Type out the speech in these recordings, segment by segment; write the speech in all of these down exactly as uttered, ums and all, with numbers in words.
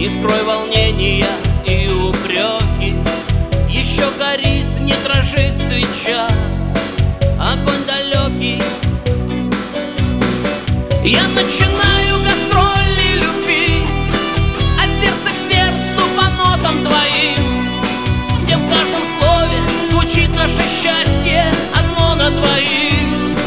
И скрой волнения и упреки. Еще горит, не дрожит свеча, огонь далекий. Я начинаю гастроли любви, от сердца к сердцу по нотам твоим, где в каждом слове звучит наше счастье, одно на двоих.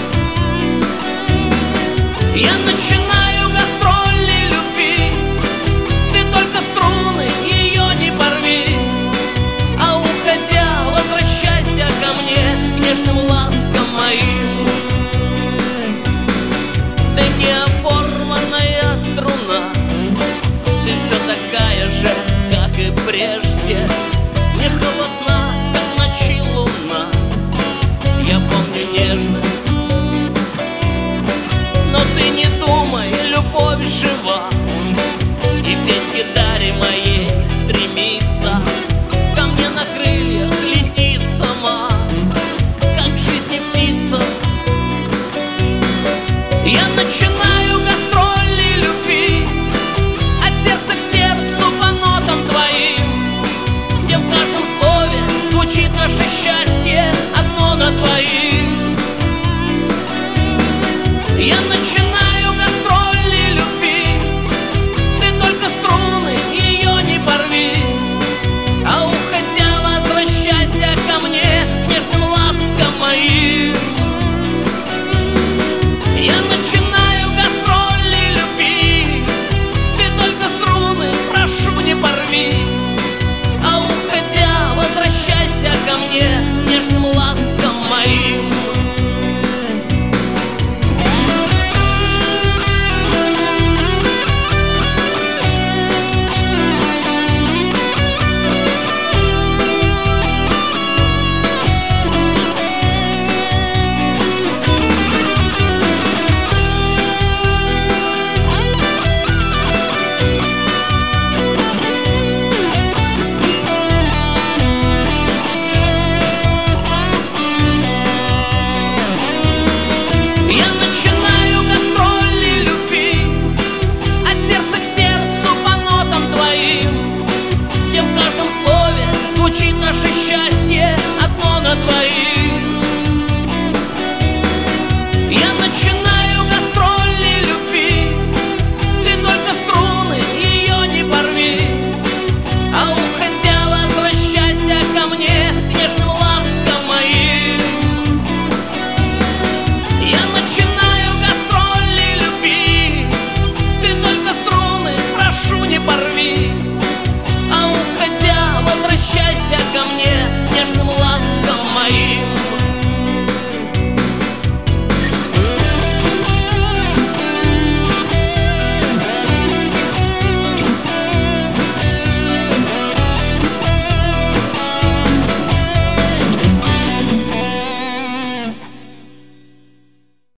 Я начинаю гастроли любви, ты только струны ее не порви, а уходя, возвращайся ко мне, к нежным ласкам моим. Ты не оборванная струна, ты все такая же, как и прежде. Не холодна, как ночи луна, я помню нежность. Но ты не думай, любовь жива, и петь гитаре моей стремится, ко мне на крыльях летит сама, как в жизни птица. Я начинаю гастроли любви, от сердца к сердцу по нотам твоим, где в каждом слове звучит наше счастье, одно на двоих. Я начинаю